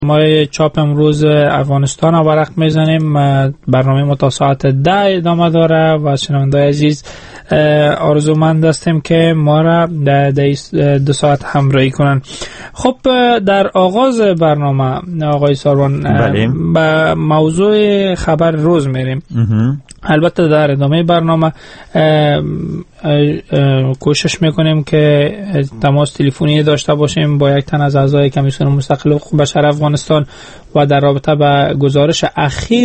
ما چاپ امروز افغانستان ورق میزنیم. برنامه ما تا ساعت 10 ادامه داره و شنونده‌های عزیز آرزومند هستیم که ما را در 2 ساعت همراهی کنن. خب در آغاز برنامه آقای ساروان به موضوع خبر روز میریم. البته در ادامه برنامه کوشش میکنیم که تماس تلفنی داشته باشیم با یک تن از اعضای کمیسیون مستقل حقوق بشر افغانستان و در رابطه با گزارش اخیر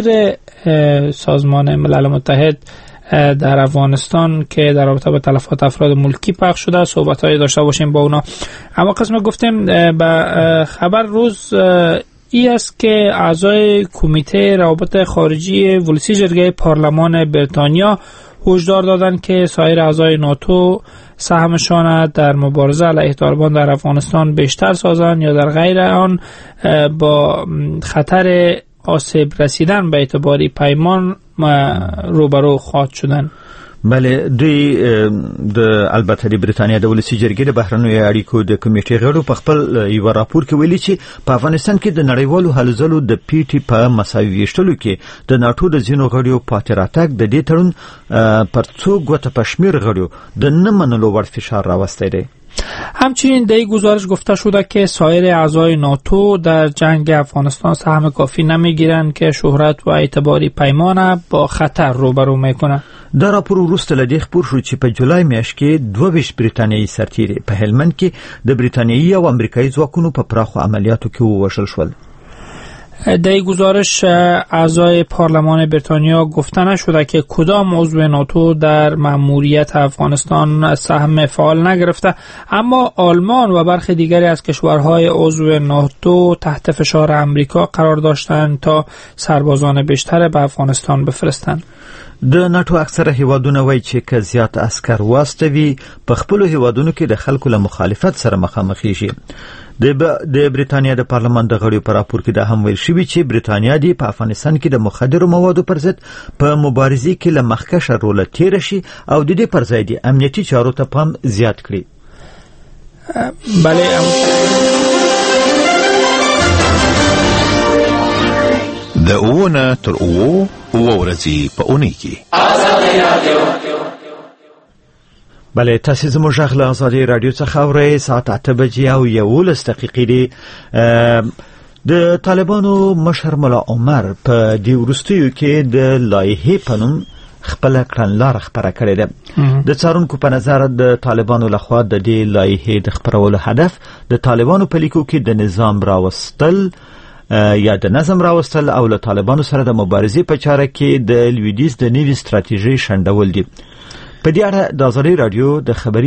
سازمان ملل متحد در افغانستان که در رابطه با تلفات افراد ملکی پخش شده صحبت‌های داشته باشیم با اونا. اما قسم گفتیم به خبر روز ای است که اعضای کمیته روابط خارجی ولسی جرگه پارلمان بریتانیا هشدار دادند که سایر اعضای ناتو سهمشان در مبارزه علیه طالبان در افغانستان بیشتر سازند یا در غیر آن با خطر آسیب رسیدن به اعتباری پیمان روبرو خواهد شدن. بله، دوی البته د بریتانیا د ولسی جرګې د بهرنیو اړیکو د کمیټې غړو په خپل یو راپور کې ویلي چې په افغانستان کې د نړیوالو هلو ځلو د پیټي په مساوي ویشتلو کې د ناتو د ځینو غړو پاتې راتګ د دې تړون پر څو ګوته په شمیر غړو د نه منلو وړ فشار راوستی دی. همچنین در این گزارش گفته شده که سایر اعضای ناتو در جنگ افغانستان سهم کافی نمیگیرند که شهرت و اعتباری پیمان با خطر روبرو میکنه. دا راپور وروسته له دې خبر شو چې په جولای میاشت کې 22 بریتانیایي سرتیري په هلمند کې د بریتانیایي او امریکایي ځواکونو په پراخو عملیاتو کې ووژل شول. در این گزارش اعضای پارلمان بریتانیا گفته نشده که کدام عضو ناتو در مأموریت افغانستان سهم فعال نگرفته، اما آلمان و برخی دیگری از کشورهای عضو ناتو تحت فشار امریکا قرار داشتند تا سربازان بیشتر به افغانستان بفرستند. د ناتو اکثره هیوادونه وایي چې که زیات عسکر واستوي په خپلو هیوادونو کې د خلکو له مخالفت سره مخامخېږي. د بریتانیا د پارلمان د غړو په راپور کې دا هم ویل شوي چې بریتانیا دې په افغانستان کې د مخدرو موادو پر ضد په مبارزې کې له مخکښه روله تېره شي او د دې پر ځای د امنیتي چارو ته پام زیات کړي. بله، د اوونه تر اوو ورځې په اونۍ کې بله، تاسو زموږ غږ له آزادۍ راډیو څخه اورئ. ساعت 8 بجې او 11 دقیقې دي. د طالبانو مشر ملا عمر په دې وروستیو کې د لایحې په نوم خپله کړنلاره خپره کړې ده. د څارونکو په نظر د طالبانو لخوا د دې لایحې د خپرولو هدف د طالبانو په لیکو کې د نظام راوستل یا د نظم راوستل او له طالبانو سره د مبارزې په چاره کې د لویدیځ د نوې ستراتیژۍ شنډول دي. په دې اړه د آزادۍ راډیو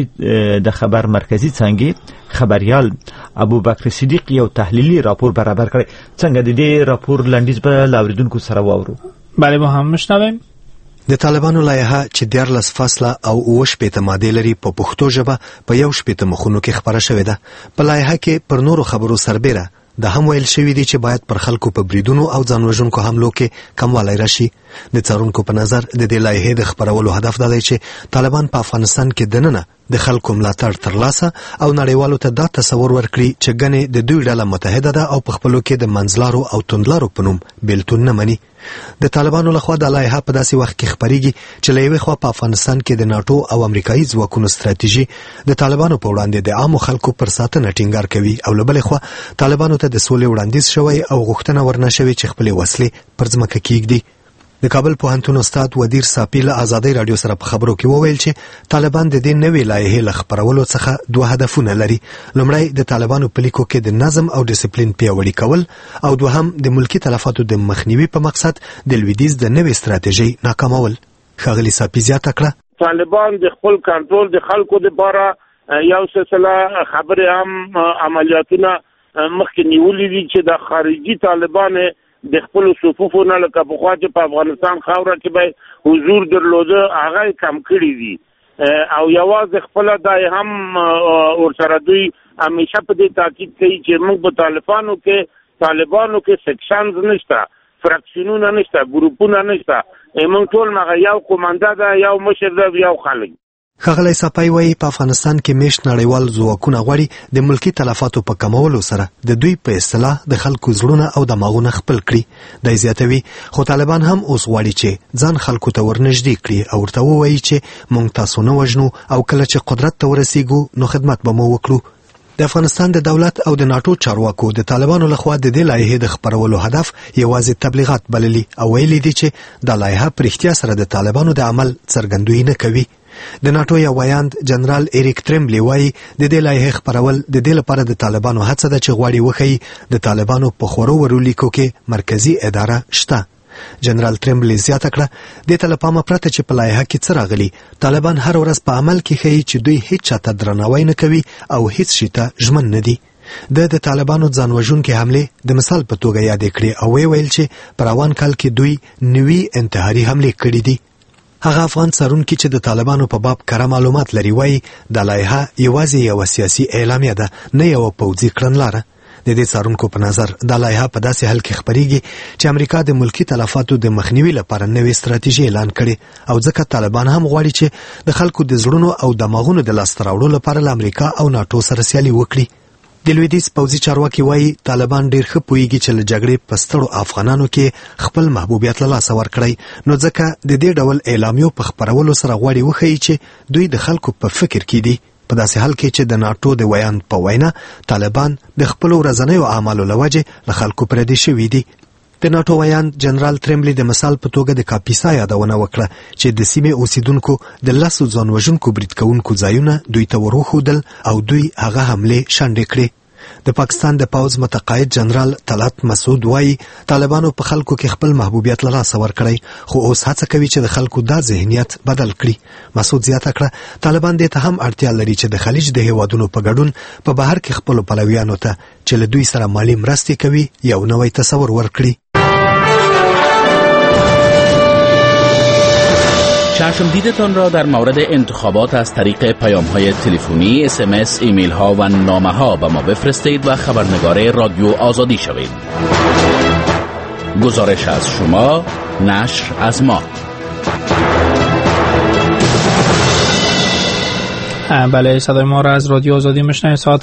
د خبر مرکزی څنګه خبريال ابوبکر صدیق یو تحلیلی راپور برابر کړی. څنګه د دې راپور لنډیز به لاوریدونکو سره واورو. بله، ما هم مشنویم. د طالبانو لایحه چې 14 فصله او 8 ماده لري په پښتو ژبه په 1 مخونو کې خبره شوې ده. په لایحه کې پر نورو خبرو سربېره د هم ویل شوی دی چې باید پر خلکو په بریدونو او ځانوژونکو حملو کې کموالی راشي. د څارونکو په نظر د دې لایحې د خپرولو هدف دا دی چې طالبان په افغانستان کې دننه د خلکو ملاتړ ترلاسه او نړیوالو ته دا تصور ورکړي چې ګنې د دوی ډله متحده ده او په خپلو کې د منځلارو او توندلارو په نوم بیلتون نه مني. د طالبانو لخوا د لایحه په داسې وخت کې خپریږي چې له یوې خوا په افغانستان کې د ناتو او امریکایي ځواکونو ستراتیژي د طالبانو په وړاندې د عامو خلکو پر ساتنه ټینګار کوي او له بلې خوا طالبانو ته د سولې وړاندیز شوی او غوښتنه ورنه شوې چې خپلې وسلې پر ځمکه کېږدي. د کابل پوهنتون استاد ودیر صافی له آزادۍ راډیو سره په خبرو کې وویل چې طالبان د دې نوې لایحې له خپرولو څخه 2 هدفونه لري. لومړی د طالبانو په لیکو کې د نظم او ډیسپلین پیاوړي کول او دوهم د ملکی تلفاتو د مخنیوي په مقصد د لویدیځ د نوې ستراتیژۍ ناکامول. ښاغلي صافی زیاته کړه طالبان د خپل کنټرول د خلکو لپاره یو سلسله خبره هم عملیاتونه مخکې نیولې دي چې د خارجي طالبان د خپل صفوفو نه لکه پخوا چې په افغانستان خاوره کې به حضور درلوده هغه کم کړي دي او یوازې خپل دای هم ورسره دوی همیشه په دې تاکید کوي چې موږ په طالبانو کې سیکشنز نشته، فراکشنونه نشته، ګروپونه نشته، موږ ټول مغه یو قومنده ده، یو مشر ده، یو خلک. ښاغلی ساپای وایي په افغانستان کې میشت نړیوال ځواکونه غواړي د ملکی تلفاتو په کمولو سره د دوی په اصطلاح د خلکو زړونه او دماغونه خپل کړي. دی زیاتوي خو طالبان هم اوس غواړي چې ځان خلکو ته ورنږدې کړي او ورته ووایي چې موږ تاسو نه وژنو او کله چې قدرت ته ورسیږو نو خدمت به مو وکړو. د افغانستان د دولت او د ناتو چارواکو د طالبانو لخوا د دې لایحې د خپرولو هدف یوازې تبلیغات بللي او ویلي دي چې د لایحه په رښتیا سره د طالبانو د عمل څرګندوي نه کوي. د ناتو یو ویاند جنرال ایریک تریمبلی وایي د دې لایحې خپرول د دې لپاره د طالبانو هڅه ده چې غواړي وښیي د طالبانو په خورو ورو لیکو کې مرکزی اداره شته. جنرال تریمبلی زیاته کړه دې ته له پامه پرته چې په لایحه کې څه راغلي، طالبان هر ورځ په عمل کې ښیي چې دوی هیڅ چاته درناوی نه کوي او هیڅ شي ته ژمن نه دي. د طالبانو ځان وژونکې حملې د مثال په توګه یادې کړې او ویل چې په روان کال کې دوی 9 انتحاري حملې کړې دي. هغه افغان څارونکي چې د طالبانو په باب کره معلومات لري وایي د لایحه یوازې یو سیاسي اعلامیه ده، نه یو پوځي کړنلاره. د دې څارونکو په نظر د لایحه په داسې حال کې خبريږي چې امریکا د ملکی تلفاتو د مخنیوي لپاره نوې ستراتیژي اعلان کړي او ځکه طالبان هم غواړي چې د خلکو د زړونو او دماغونو د لاسته راوړلو لپاره له امریکا او ناتو سره سیالي وکړي. د لویدیځ پوځي چارواکي وایي طالبان ډیر ښه پوهیږي چې له جګړې په ستړو افغانانو کې خپل محبوبیت له لاسه ورکړی، نو ځکه د دې ډول اعلامیو په خپرولو سره غواړي وښیي چې دوی د خلکو په فکر کې دي. په داسې حال کې چې د ناتو د ویاند په وینا طالبان د خپل ورځنیو اعمالو له وجې له خلکو پردي شوي دي. د ناتو ویاند جنرال تریمبلی د مثال په توګه د کاپیسا یادونه وکړه چې د سیمې اوسیدونکو د 10 ځان وژونکو برید کوونکو ځایونه دوی ته وروښودل او دوی هغه حملې شنډې کړې. د پاکستان د پوځ متقاعد جنرال طلعت مسعود وایي طالبانو په خلکو کې خپل محبوبیت له لاسه ورکړی، خو اوس هڅه کوي چې د خلکو دا ذهنیت بدل کړي. مسعود زیاته کړه طالبان دې ته هم اړتیا لري چې د خلیج د هیوادونو په ګډون په بهر کې خپل پلویانو ته چې له دوی سره مالی مرستې کوي یو نوی تصور ورکړي. چشم دیدتان را در مورد انتخابات از طریق پیام‌های تلفنی، SMS، ایمیل‌ها و نامه‌ها به ما بفرستید و خبرنگار رادیو آزادی شوید. گزارش از شما، نشر از ما. بله، صدای ما را از رادیو آزادی میشنوید. ساعت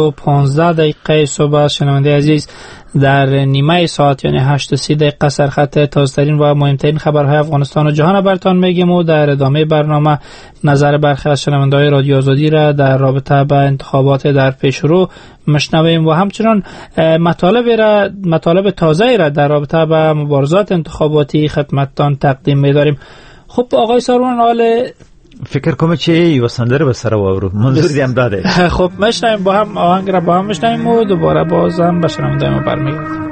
8:15 صبح. شنونده عزیز، در نیمه ساعت یعنی 8:30 سرخط تازه‌ترین و مهمترین خبرهای افغانستان و جهان براتون میگیم و در ادامه برنامه نظر برخی از شنونده‌های رادیو آزادی را در رابطه با انتخابات در پیش رو میشنویم و همچنین مطالب تازه‌ای را در رابطه با مبارزات انتخاباتی خدمتتان تقدیم می‌داریم. خب آقای ساروان، حال فکر کوم چې یو سندره به سره واورو، منظور دې هم داده. خب میشنویم با هم، آهنگ را با هم میشنویم و دوباره بازم به شنونده ما برمیگردیم.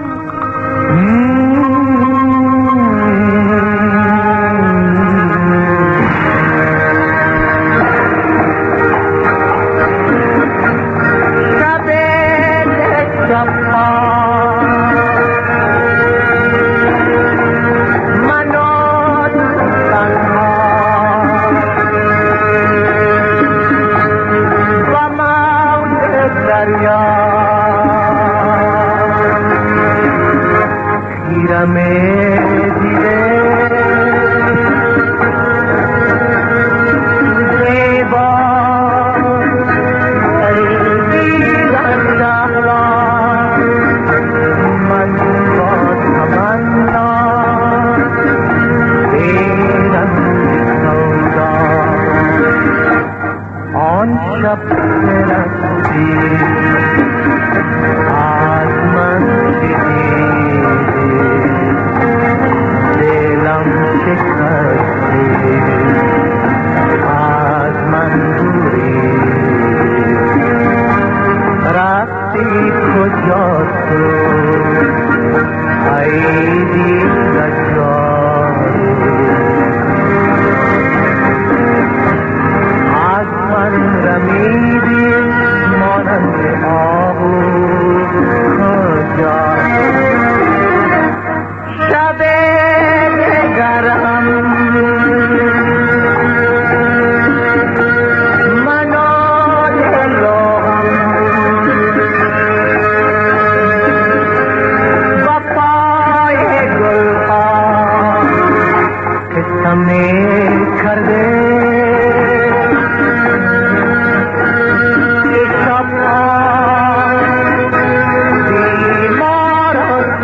Maybe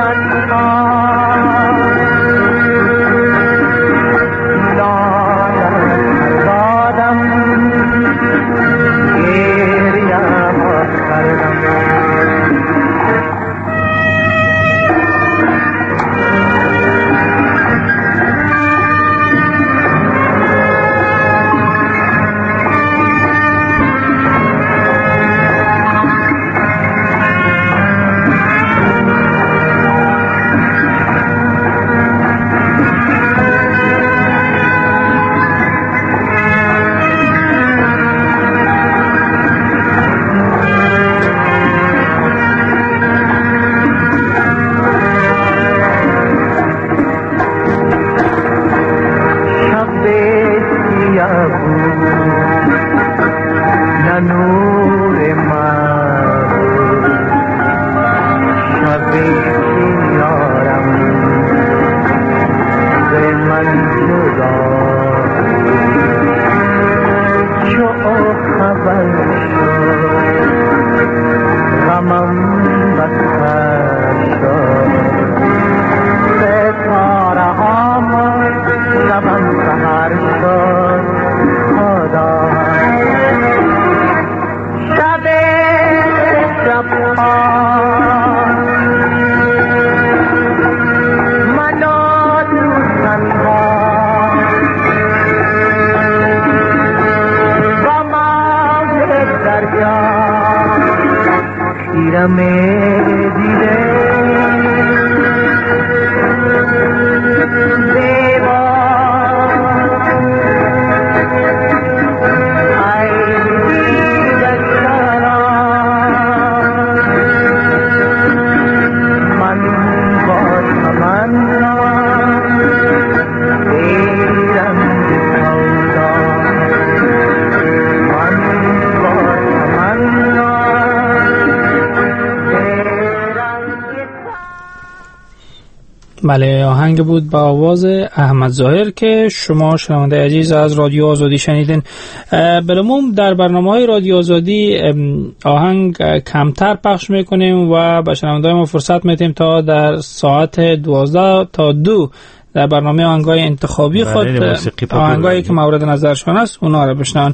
بله، آهنگ بود با آواز احمد ظاهر که شما شنونده عزیز از رادیو آزادی شنیدین. بالعموم در برنامه‌های رادیو آزادی آهنگ کمتر پخش میکنیم و به شنونده‌های ما فرصت میدیم تا در ساعت 12 تا 2 در برنامه آهنگای انتخابی خود آهنگایی که مورد نظرشان است اونا را بشنون.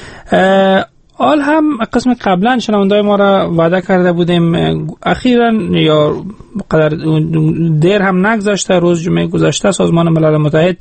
حال هم قسم قبلا شنونده‌های ما را وعده کرده بودیم، اخیراً یا قدر دیر هم نگذشته، روز جمعه گذشته سازمان ملل متحد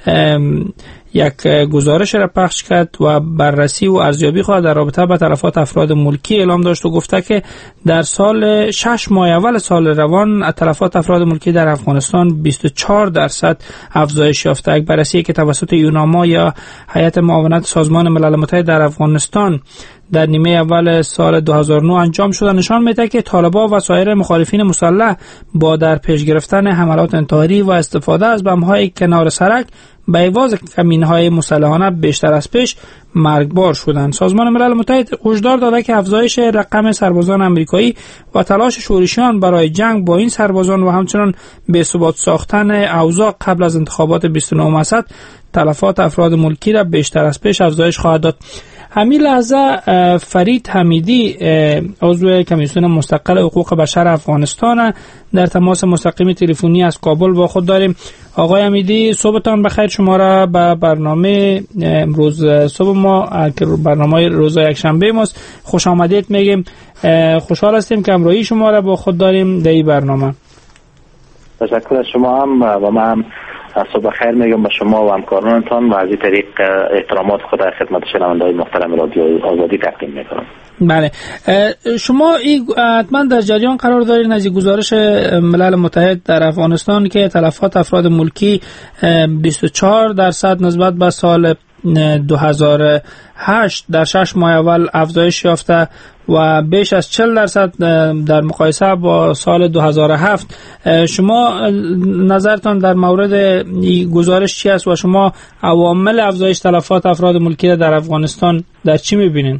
یک گزارش را پخش کرد و بررسی و ارزیابی خود در رابطه با تلفات افراد ملکی اعلام داشت و گفته که در سال 6 ماه اول سال روان تلفات افراد ملکی در افغانستان 24% افزایش یافته. یک بررسی که توسط یوناما یا هیئت معاونت سازمان ملل متحد در افغانستان در نیمه اول سال 2009 انجام شده نشان میده که طالبان و سایر مخالفین مسلح با در پیش گرفتن حملات انتحاری و استفاده از بم‌های کنار سرک به عوض کمین‌های مسلحانه بیشتر از پیش مرگبار شدند. سازمان ملل متحد هشدار داده که افزایش رقم سربازان آمریکایی و تلاش شورشیان برای جنگ با این سربازان و همچنین بی‌ثبات ساختن اوضاع قبل از انتخابات 29 اسد تلفات افراد ملکی را بیشتر از پیش افزایش خواهد داد. همین لحظه فرید حمیدی عضو کمیسیون مستقل حقوق بشر افغانستان در تماس مستقیم تلفنی از کابل با خود داریم. آقای حمیدی صبحتان بخیر. شما را به برنامه امروز صبح ما که برنامه روز یکشنبه ماست خوش آمدید میگیم. خوشحال هستیم که همراهی شما را با خود داریم در این برنامه. تشکر از شما هم و من صبح خیر میگم به شما و همکارانتان و از این طریق احترامات خود خدمت شنونده‌های محترم رادیو آزادی تقدیم میکنم. بله، شما حتما در جریان قرار دارید از گزارش ملل متحد در افغانستان که تلفات افراد ملکی 24% نسبت به سال 2008 در 6 ماه اول افزایش یافته و بیش از 40% در مقایسه با سال 2007. شما نظرتان در مورد این گزارش چی است و شما عوامل افزایش تلفات افراد ملکی در افغانستان در چی می‌بینید؟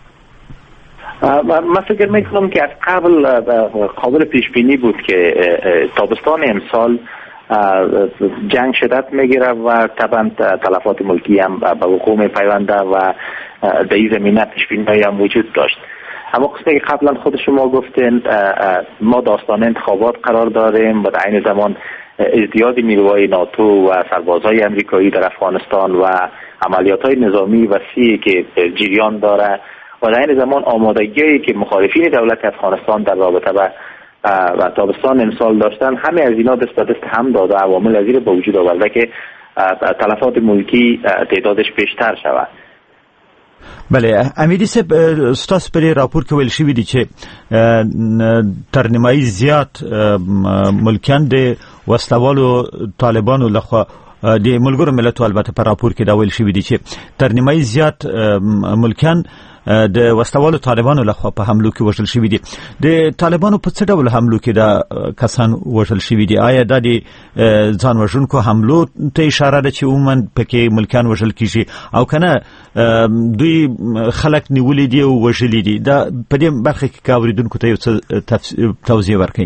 من فکر میکنم که از قبل قابل پیش بینی بود که تابستان امسال جنگ شدت میگیره و طبعا تلفات ملکی هم به وقوع میپیونده و در این زمینه پیش بینی هم وجود داشت. اما قصه که قبلا خود شما گفتین، ما داستان انتخابات قرار داریم و در این زمان ازدیاد نیروهای ناتو و سربازهای امریکایی در افغانستان و عملیات‌های نظامی وسیعی که جریان داره و در این زمان آمادگی‌ای که مخالفین دولت افغانستان در رابطه و تابستان امسال داشتن، همه از اینا دست به دست هم داده عوامل از این به وجود آورده که تلفات ملکی تعدادش بیشتر شود. بله امیدی صاحب، ستاسو په راپور کې ویل شوی دی چې تر نیمایي زیات ملکیان د وسلوالو طالبانو لخوا د ملګرو ملتونو البته په راپور کې دا ویل شوی دی چې تر نیمایي زیات ملکیان د وسلوالو طالبانو لخوا په حملو کې وژل شوی دي. د طالبانو په څه ډول حملو کې دا کسان وژل شوی دي؟ آیا دا د ځان وژونکو حملو ته اشاره ده چې عموما پکې ملکیان وژل کیږي او کنه دوی خلک نیولې دي او وژلې دي؟ دا په دې برخه کې کاوریدونکو ته یو څه توضیح ورکړئ.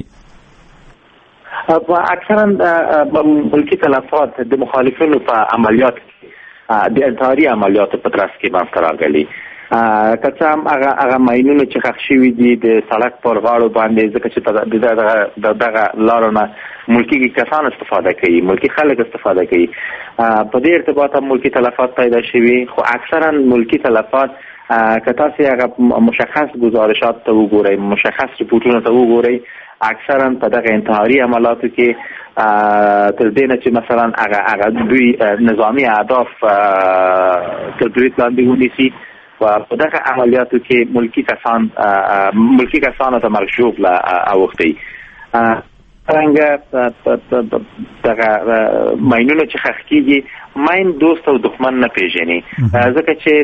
اکثرا ملکی تلفات د مخالفینو په عملیات د انتحاري عملیات په ترڅ کې منځته راغلي. که هم هغه ماینونه چې ښخ شوي دي د سړک پر غاړو باندې، ځکه چې دغه لارو نه ملکي کسان استفاده کوي، ملکي خلک استفاده کوي، په دې ارتباط هم ملکي تلفات پیدا شوي. خو اکثرا ملکي تلفات که تاسو هغه مشخص گزارشات ته وګورئ، مشخص رپورټونه ته وګورئ، اکثرا په دغه انتحاري عملاتو کې تر دې نه چې مثلا هغه دوی نظامی اهداف تر برید لاندې ونیسي و په دغه عملیاتو کې ملکی کسانو ته مرګ ژوبله اوښتي. څنګه دغه ماینونه چې ښخ کېږي، ماین دوست او دښمن نه پیژني، ځکه چې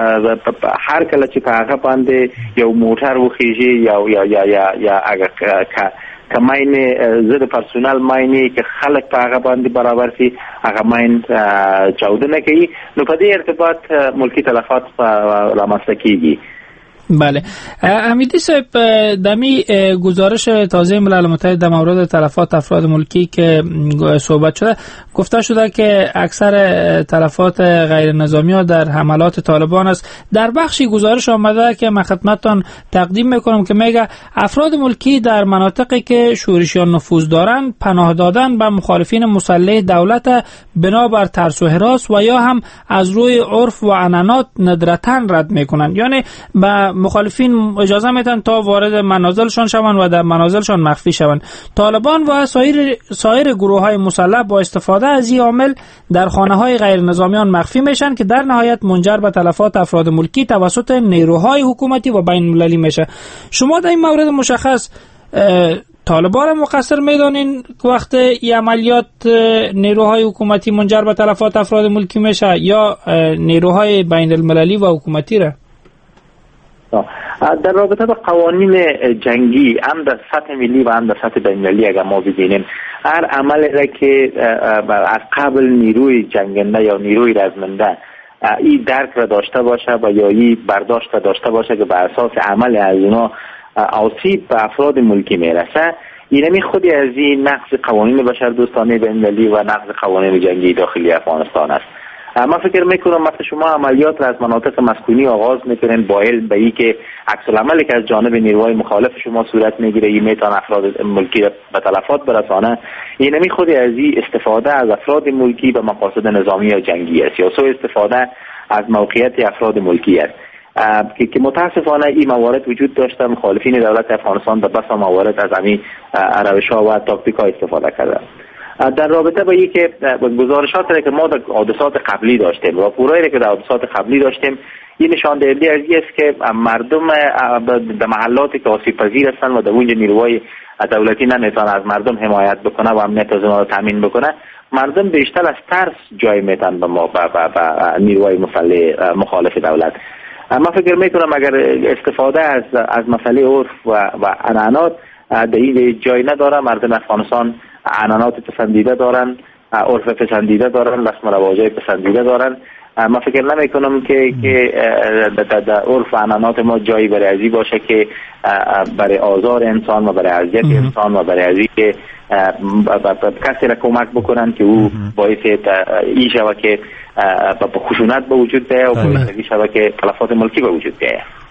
هر کله چې په هغه باندې یو موټر وخیږي یا هغه که ماین زده پرسونل ماینی که خلق په هغه باندې برابر سي، هغه ماین چاودنه کوي، نو په دې ارتباط ملکی تلفات رامنځته کیږي. بله امیدی صاحب، دمی گزارش تازه ملل متحد در مورد تلفات افراد ملکی که صحبت شده، گفته شده که اکثر تلفات غیر نظامی ها در حملات طالبان است. در بخشی گزارش آمده که من خدمتتان تقدیم میکنم که میگه افراد ملکی در مناطقی که شورشیان نفوذ دارند پناه دادن به مخالفین مسلح دولت بنابر ترس و هراس و یا هم از روی عرف و عنعنات ندرتاً رد میکنند، یعنی به مخالفین اجازه میدن تا وارد منازلشان شوند و در منازلشان مخفی شوند. طالبان و سایر گروه‌های مسلح با استفاده از این عامل در خانه‌های غیر نظامیان مخفی میشن که در نهایت منجر به تلفات افراد ملکی توسط نیروهای حکومتی و بین المللی میشه. شما در این مورد مشخص طالبان مقصر میدانین که وقت این عملیات نیروهای حکومتی منجر به تلفات افراد ملکی میشه یا نیروهای بین المللی و حکومتی را؟ در رابطه با قوانین جنگی هم در سطح ملی و هم در سطح بین‌المللی اگر ما ببینیم، هر عملی را که از قبل نیروی جنگنده یا نیروی رزمنده این درک را داشته باشه و یا این برداشت را داشته باشه که بر اساس عمل از اونا آسیب به افراد ملکی میرسه، اینمی خودی از این نقض قوانین بشردوستانه بین‌المللی و نقض قوانین جنگی داخلی افغانستان است. من فکر میکنم وقتی شما عملیات را از مناطق مسکونی آغاز میکنین با علم به این که عکس العملی که از جانب نیروهای مخالف شما صورت میگیره این میتونه افراد ملکی را به تلفات برسانه، اینمی خودی از این استفاده از افراد ملکی به مقاصد نظامی یا جنگی است یا سوء استفاده از موقعیت افراد ملکی است که متاسفانه این موارد وجود داشته. مخالفین دولت افغانستان به بسا موارد از همین روش‌ها و تاکتیک‌ها استفاده کردند. در رابطه با اینکه گزارشات را که ما در حادثات قبلی داشتیم، راپورایی که در حادثات قبلی داشتیم، این نشان دهنده از این است که مردم در محلاتی که آسیب پذیر هستند و در اونجا نیروهای دولتی نمیتونه از مردم حمایت بکنه و امنیت از اونها را تامین بکنه، مردم بیشتر از ترس جای میتن به نیروهای مخالف دولت. من فکر میکنم اگر استفاده از مسئله عرف و عنعنات در این جای نداره، مردم افغانستان عنعنات پسندیده دارن، عرف پسندیده دارن، رسم و رواجای پسندیده دارن. من فکر نمی کنم که در عرف و عنعنات ما جایی برای ازی باشه که برای آزار انسان و برای اذیت انسان و برای ازی که کسی را کمک بکنن که او باعث این شود که خشونت به وجود بیاید و باعث این شود که تلفات ملکی به وجود بیاید.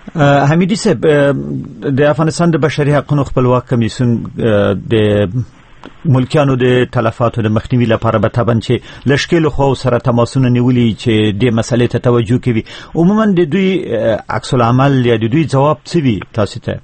حمیدي صاحب د افغانستان د بشري حقوقو خپلواک کمیسیون د ملکیانو د تلفاتو د مخنیوي لپاره به طبعا چې لشکل خو سره تماسونه نیولي چې د مسلې ته توجه کوي عموما د دوی عکس العمل یا د دوی جواب څه وي تاسو ته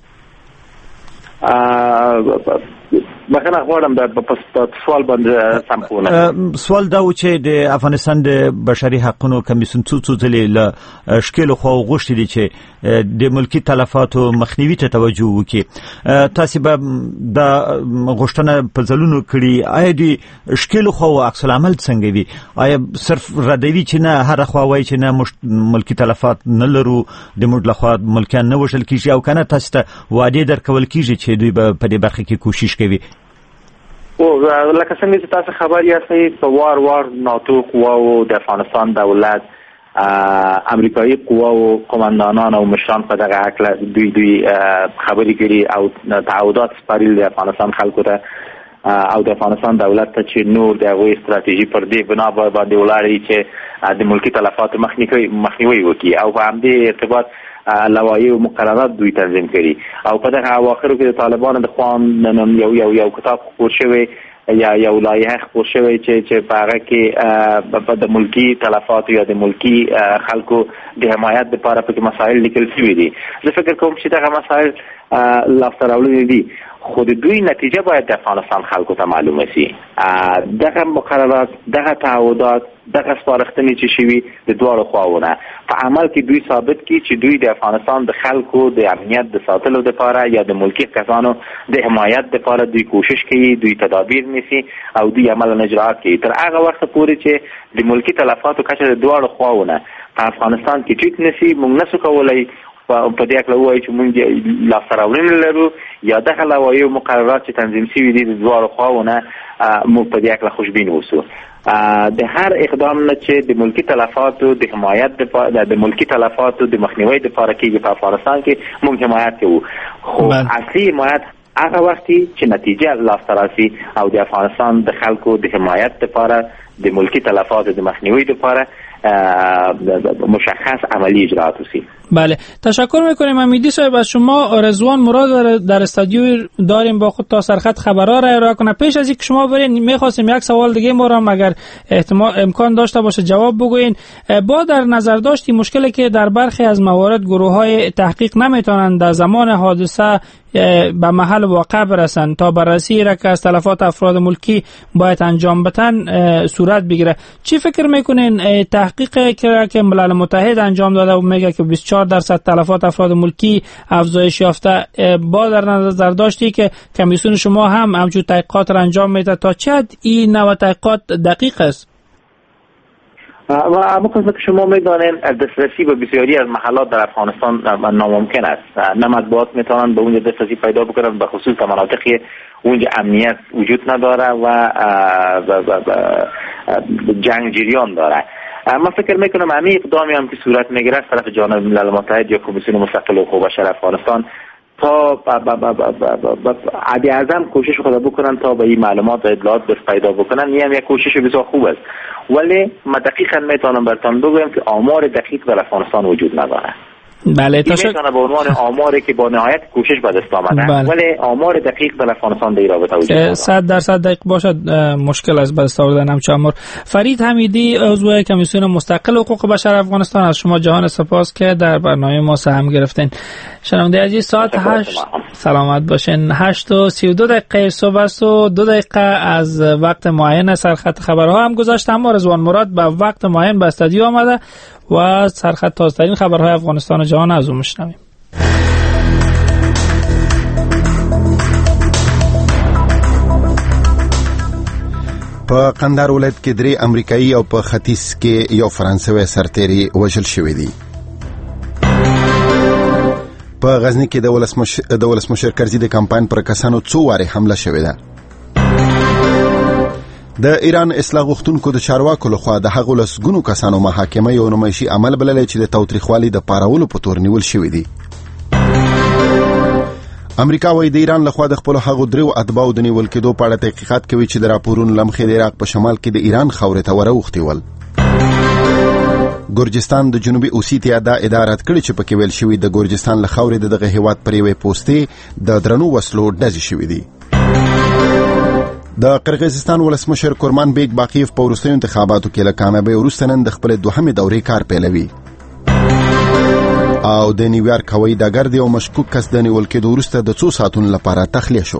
بخنه غواړم د سوال باندې سمپونه سوال دا و چې د افغانستان د بشري حقوقو کمیسیون څو ځلې له شکل خو غوښتي دي چې د ملکی تلفاتو مخنیوي ته توجه وکړي تاسو به د غوښتنه په ځلونو کړي آیا د شکل خو عکس العمل څنګه وي آیا صرف ردوي چې نه هر خوا وایي چې نه ملکی تلفات نه لرو د موږ لخوا ملکیان نه وشل کیږي او کنه تاسو ته وعده درکول کیږي چې دوی به په دې برخه کې کوشش کوي او لکه څنګه چې تاسو خبر یاستئ په وار ناتو قواو د افغانستان دولت امریکایي قواو قوماندانان او مشران په دغه حق دوی خبرې کړي او تعهدات سپارل د افغانستان خلکو ته او د افغانستان دولت ته چې نور دغه استراتیژي پر دې بنا باندې ولاړی چې د ملکی تلفات مخنیوي وکړي او په همدې ارتباط لوایح او مقررات دوی تنظیم کړي او په دغه اواخرو کې د طالبانو د خوان یو کتاب خپور شوی یا یو لایحه خپور شوی چې په هغه کې د ملکی تلفات یا د ملکی خلکو د حمایت لپاره په مسائل لیکل شوی دي زه فکر کوم چې دغه مسائل لاسته راوړل دي خو د دوی نتیجه باید د افغانستان خلکو ته معلومه شي دغه مقررات دغه تعهدات دغه سپارښتنې چې شوي د دواړو خواوونه په عمل کې دوی ثابت کړي چې دوی د افغانستان د خلکو د امنیت د ساتلو لپاره یا د ملکی کسانو د حمایت لپاره دوی کوشش کوي دوی تدابیر نیسي او دوی عمل اجراات کوي تر هغه وخت پورې چې د ملکی تلفاتو کچه د دواړو خواوونه په افغانستان کې ټیټ نشي موږ نسو کولای په دې اړه وایي چې موږ لاسته راوړنې لرو یا دغه لوایح او مقررات چې تنظیم شوي دي د دواړو خواوونه موږ په دې اړه خوشبین اوسو د هر اقدام نه چې د ملکی تلفاتو د حمایت د ملکی تلفاتو د مخنیوي لپاره کېږي په افغانستان کې موږ حمایت کوو خو اصلي حمایت هغه وخت چې نتیجه لاسته راسي او د افغانستان د خلکو د حمایت لپاره د ملکی تلفاتو د مخنیوی لپاره مشخص عملی اجراات وسی. بله تشکر میکنیم حمیدی صاحب. از شما رضوان مراد در استودیو داریم با خود تا سرخط خبرها را ارائه کنه. پیش از اینکه شما برین میخواستیم یک سوال دیگه ما را اگر امکان داشته باشه جواب بگوین. با در نظر داشتی مشکلی که در برخی از موارد گروه‌های تحقیق نمیتونن در زمان حادثه به محل واقع برسن تا بررسی را که از تلفات افراد ملکی باید انجام بدن صورت بگیره. چی فکر میکنین تحقیقی که ملل متحد انجام داده و میگه که 24% تلفات افراد ملکی افزایش یافته، با در نظر داشتی که کمیسیون شما هم همچون تحقیقات را انجام میده، تا چه حد این نوع تحقیقات دقیق است؟ و همونطور که شما میدانید دسترسی به بسیاری از محلات در افغانستان ناممکن است. نه مطبوعات میتونن به اونجا دسترسی پیدا بکنن، به خصوص در مناطقی اونجا امنیت وجود نداره و جنگ جریان داره. من فکر میکنم همین اقدامی هم که صورت میگیره از طرف جانب ملل متحد یا کمیسیون مستقل حقوق بشر افغانستان تا عهد اعظم کوشش خود بکنن تا به این معلومات و اطلاعات بس پیدا بکنن. این هم یک کوشش بسیار خوب است، ولی ما دقیقا میتونم براتون بگم که آمار دقیق در افغانستان وجود نداره. بله میتونه به عنوان آماری که با نهایت کوشش به دست آمده، ولی آمار دقیق در افغانستان در رابطه وجود نداره. 100% دقیق باشد مشکل است به دست آوردن همچه آمار. فرید حمیدی عضو کمیسیون مستقل حقوق بشر افغانستان، از شما جهان سپاس که در برنامه ما سهم گرفتین. شنونده عزیز ساعت 8 سلامت باشین. 8:32 صبح است و 2 دقیقه از وقت معین سرخط خبرها هم گذشت، اما رضوان مراد به وقت معین به استودیو آمده و سرخط تازه‌ترین خبرهای افغانستان و جهان از او میشنویم. په قندهار ولایت کې 3 امریکایي او په ختیځ کې یو فرانسوي سرتیری وژل شوی دی. په غزنی کې د ولسمشر کرزي د کمپاین پر کسانو 2 واره حمله شوې ده. د ایران اصلاح غوښتونکو د چارواکو لخوا د هغو لسګونو کسانو محاکمه یو نمایشي عمل بللی چې د تاوتریخوالي د پارولو په تور نیول شوی دی. امریکا وايي د ایران لخوا د خپل هغو 3 اتباعو د نیول کېدو په اړه تحقیقات کوي چې د راپورونو لمخې د عراق په شمال کې د ایران خاورې ته وروختي ول. ګورجستان د جنوبي اوسیتیا د ادارات کړي چې پکې ویل شوی د ګورجستان له خاورې دغه هیواد پر یوې پوسټې د درنو وسلو ډزې شوې دي. د قرغیزستان ولسمشر کورمان بیگ باقیف په وروستیو انتخاباتو کې له کامیابۍ وروسته نن د خپلې دوهمې دورې کار پیلوي. او د نیویارک هوایي ډګر د یو مشکوک کس د نیول کېدو وروسته د 2 ساعتونو لپاره تخلیه شو.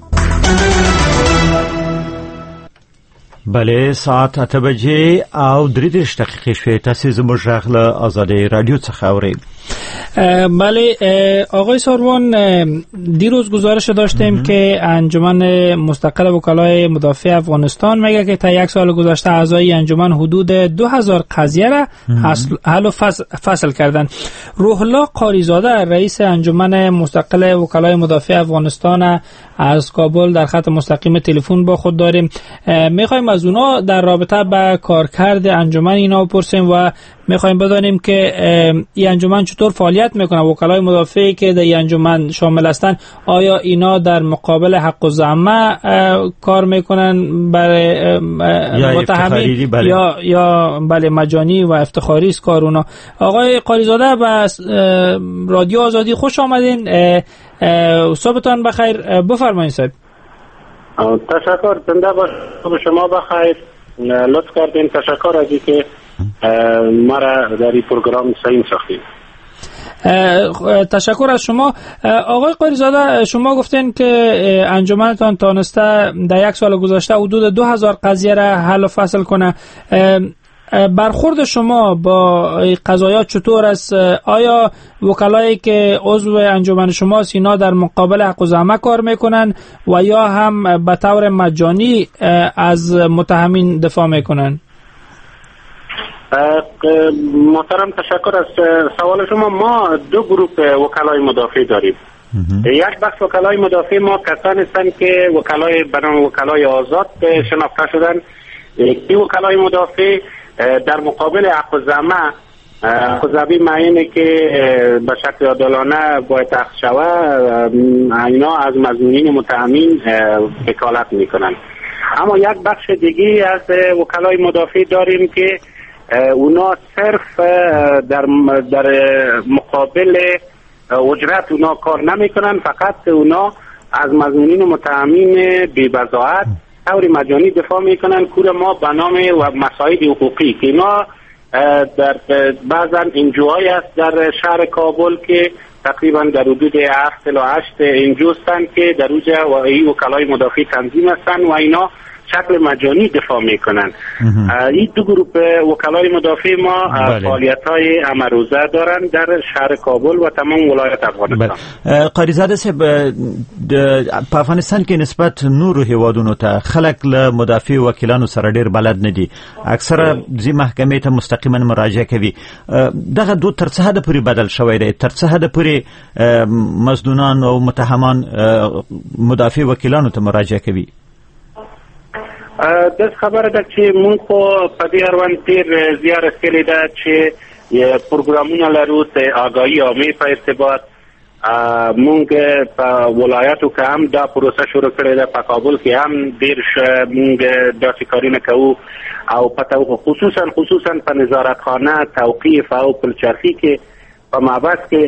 بله ساعت 8 بجې او 33 دقیقې شوې. تاسو زموږ غږ له آزادی رادیو څخه اورئ. بله آقای ساروان، دیروز گزارش داشتیم که انجمن مستقل وکلای مدافع افغانستان میگه که تا 1 سال گذشته اعضای انجمن حدود 2000 قضیه را حل و فصل کردند. روح الله قاریزاده رئیس انجمن مستقل وکلای مدافع افغانستان از کابل در خط مستقیم تلفن با خود داریم. میخوایم از اونا در رابطه با کارکرد انجمن اینا بپرسیم و میخوایم بدانیم که این انجمن چطور فعالیت میکنه. وکلای مدافعی که در این انجمن شامل هستند آیا اینا در مقابل حق و زعمه کار میکنن برای متهمین یا بله مجانی و افتخاری است کار اونا؟ آقای قاریزاده به رادیو آزادی خوش آمدین. صبحتان بخیر. بفرمایید صاحب. تشکر. زنده باش. شما بخیر. لطف کردین. تشکر از اینکه ما را در این پروگرام سعیم ساختید. تشکر از شما. آقای قاریزاده، شما گفتین که انجمنتان تانسته در 1 سال گذشته حدود 2000 قضیه را حل و فصل کنه. برخورد شما با قضایات چطور است؟ آیا وکلایی که عضو انجمن شماست اینا در مقابل حق و زعمه کار میکنن و یا هم به طور مجانی از متهمین دفاع میکنن؟ محترم تشکر از سوال شما. ما 2 گروه وکلای مدافع داریم. یک بخش وکلای مدافع ما کسانی هستند که وکلای بنام وکلای آزاد شناخته شدن. یکی وکلای مدافع در مقابل حق و زعمه خودزبی معینه که به شکل عادلانه باید تخت شود، اینا از مظنونین متهمین وکالت میکنن. اما یک بخش دیگه از وکلای مدافع داریم که اونا صرف در مقابل اجرت اونا کار نمیکنن، فقط اونا از مظنونین متهمین بی‌بضاعت طور مجانی دفاع میکنن. کور ما به نام و مسائل حقوقی که اینا در بعضا انجوهای است در شهر کابل که تقریبا در حدود 7 تا 8 انجو هستند که در اوج وکلای مدافع تنظیم هستند و اینا شکل مجانی دفاع میکنن. این 2 گروه وکلای مدافع ما فعالیت‌های امروزه دارن در شهر کابل و تمام ولایت افغانستان. قاریزاده صاحب، په افغانستان کې نسبت نورو هیوادونو ته خلک له مدافع وکیلانو سره ډیر بلد نه دي. اکثره ځي محکمې ته مستقیما مراجعه کوي. دغه دود تر څه حد پورې بدل شوی دی؟ تر څه حد پورې مظنونان او متهمان مدافع وکیلانو ته مراجعه کوي؟ داس خبره ده چې مونږ په دې اړوند ډېر زیار کړی ده چې پروګرامونه لرو د آگاهی عامه په ارتباط. مونږ په ولایتو کې هم دا پروسه شروع کړې ده، په کابل کې هم ډېر مونږ داسې کارونه کوو او په خصوصا په نظارتخانه، توقیف او پلچرخي کې په معبد کې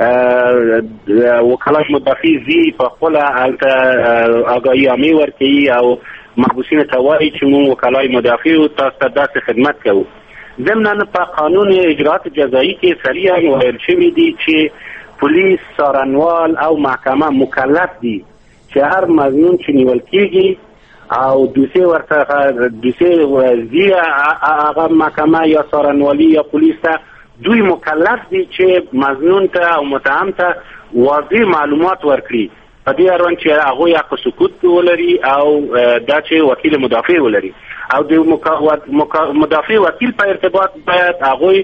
وکلای مدافع زی په خپل هلته آگاهی عامه ورکوي او محبوسین ته وایي چې مونږ وکلای مدافع او تاسو ته داسې خدمت کوو. ضمناً په قانون اجرات جزایی کې صریحاً ویل شوي دي چې پولیس، څارنوال او محکمه مکلف دي چې هر مظنون چې نیول کېږي او دوسیه ورته دوسیه وزي هغه محکمه یا څارنوالي یا پولیس ته دوی مکلف دي چې مظنون ته او متهم ته واضح معلومات ورکړي په دې اړوند چې هغوی حق سکوت ولري او دا چې وکیل مدافع ولري او د مدافع وکیل په ارتباط باید هغوی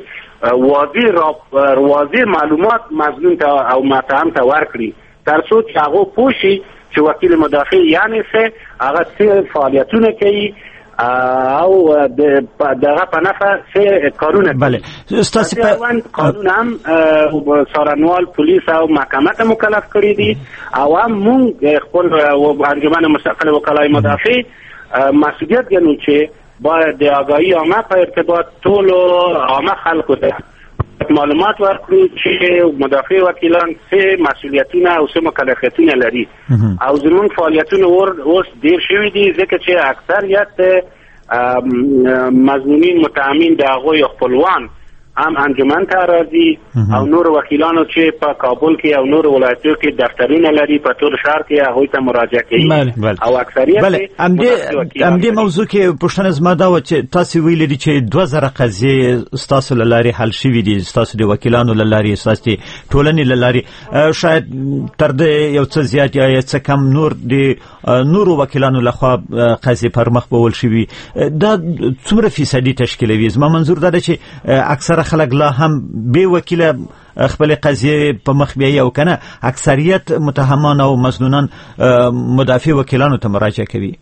واضح معلومات مظنون ته او متهم ته ورکړي تر څو چې هغه پوه شي چې وکیل مدافع یعنی څه، هغه څه فعالیتونه کوي او دغه په نفع څه کارونه. بله ستاسو په قانون هم څارنوال، پولیس او محکمه ته مکلف کړی دي او هم موږ خپل انجمن مستقل وکلای مدافع مسؤلیت ګڼو چې باید آگاهی عامه په ارتباط ټول عامه خلکو ته معلومات ورکړو چې مدافع وکیلان څه مسؤلیتونه او څه مکلفیتونه لري او زموږ فعالیتونه اوس ډیر شوي دي ځکه چې اکثریت مظنونین متهمین د هغوی خپلوان هم انجمن ته راځي او نور وکیلانو چې په کابل کې او نور ولایتونو کې دفترونه لري په ټول ښار کې هغوی ته مراجعه کوي او اکثریت همدې موضوع کې پوښتنه زما دا وه چې تاسو ویلي دي چې 2000 قضیې ستاسو له لارې حل شوي دي ستاسو د وکیلانو له لارې ستاسو د ټولنې له لارې شاید تر دې یو څه زیات یا څه کم نور د نورو وکیلانو لخوا قضیې پر مخ بول شوي دا څومره فیصدي تشکیلوي زما منظور دا ده چې اکثره خلک لا هم بې وکیله خپل قضیه په مخ بیایي او کنه اکثریت متهمان او مظنونان مدافع وکیلانو ته مراجعه کوي.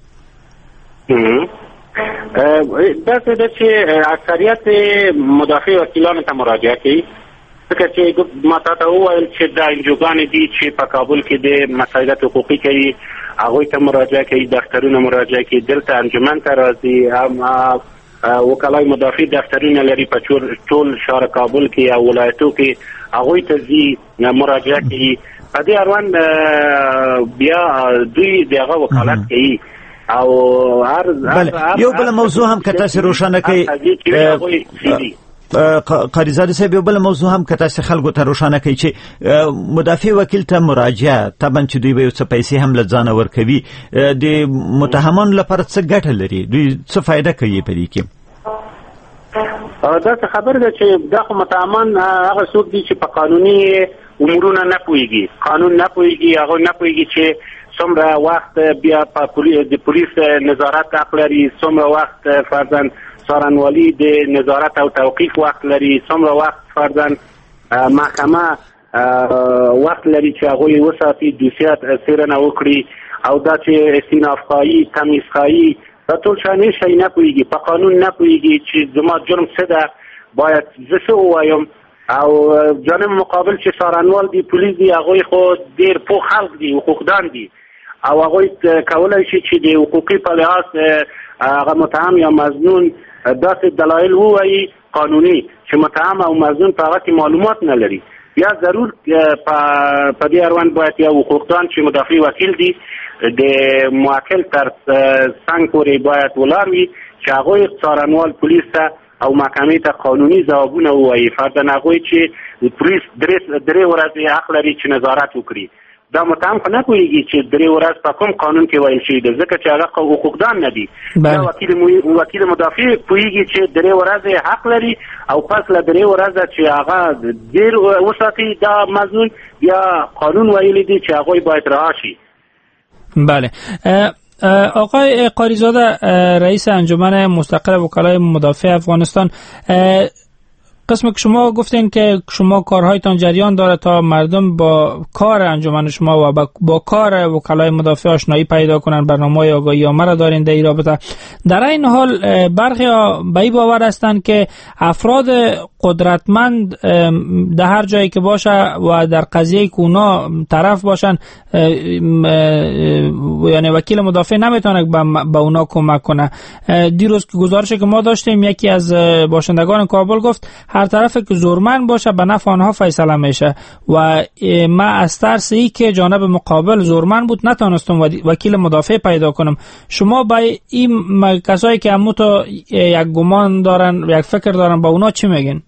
دا څه ده چې اکثریت مدافع وکیلانو ته مراجعه کوي ځکه چې ما تاسو وویل چې دا انجوګانې دي چې په کابل کې د مسایلات حقوقي کوي هغوی ته مراجعه کوي دفترونه مراجعه کوي دلته انجمن ته راځي وکلای مدافع دفترونه لري په ټول ښار کابل کې او ولایتو کې هغوی ته ځي مراجعه کوي په دې اړوند بیا دوی دغه وکالت کوي او یو بل موضوع هم که تاسو روښانه کوي قاریزاده صاحب یو بل موضوع هم که تاسو خلکو ته روښانه کوي چې مدافع وکیل ته مراجعه طبعا چې دوی به یو څه پیسې هم له ځانه ورکوي د متهمانو لپاره څه ګټه لري دوی څه فایده کوي په دې کې دا خبر ده چې دغه متهمان هغه څوک دي چې په قانوني امورونه نه پوهیږي قانون نه پوهیږي هغه نه پوهیږي چې څومره وخت بیا په پولیس نظارت حق لري څومره وخت فرضاً څارنوالي د نظارت او توقیف وخت لري څومره وخت فرضاً محکمه وخت لري چې هغوی وساتي دوسیه څېړنه وکړي او دا چې استینافخواهي تمیزخواهي دا ټول شیان شی نه پوهېږي په قانون نه پوهېږي چې زما جرم څه ده باید زه څه ووایم او جانب مقابل چې څارنوال دي پولیس دي هغوی خو ډېر پوه خلک دي حقوقدان دي او هغوی کولی شي چې د حقوقي په لحاظ هغه متهم یا مظنون داسې دلایل ووایي قانوني چې متهم او مظنون په هغه کې معلومات نه لري بیا ضرور په دې اړوند باید یو حقوقدان چې مدافع وکیل دي د موکل تر څنګ پورې باید ولاړ وي چې هغوی څارنوال پولیس ته او محکمې ته قانوني ځوابونه ووایي فرضاً هغوی چې پولیس درې ورځې حق لري چې نظارت وکړي دا متهم خو نه پوهېږي چې درې ورځ په کوم قانون کې ویل شوي ده ځکه چې هغه حقوقدان نه دي دا وکیل مدافع پوهېږي چې درې ورځې حق لري او پس له درې ورځې چې هغه ډېر وساتي دا مظنون بیا قانون ویلی دي چې هغوی باید رها شي. بله آقای قاریزاده رئیس انجمن مستقل وکلای مدافع افغانستان قسم که شما گفتین که شما کارهایتان جریان داره تا مردم با کار انجمن شما و با کار وکلای مدافع آشنایی پیدا کنن برنامه‌های آگاهی عامه را دارین در این رابطه در این حال برخی به این باور هستند که افراد قدرتمند در هر جایی که باشه و در قضیه که اونا طرف باشن یعنی وکیل مدافع نمیتونه به اونا کمک کنه. دیروز که گزارشی که ما داشتیم یکی از باشندگان کابل گفت هر طرف که زورمند باشه به نفع آنها فیصله میشه و ما از ترس ای که جانب مقابل زورمند بود نتونستم وکیل مدافع پیدا کنم. شما با این کسایی که همو تو یک گمان دارن یک فکر دارن با اونا چی میگین؟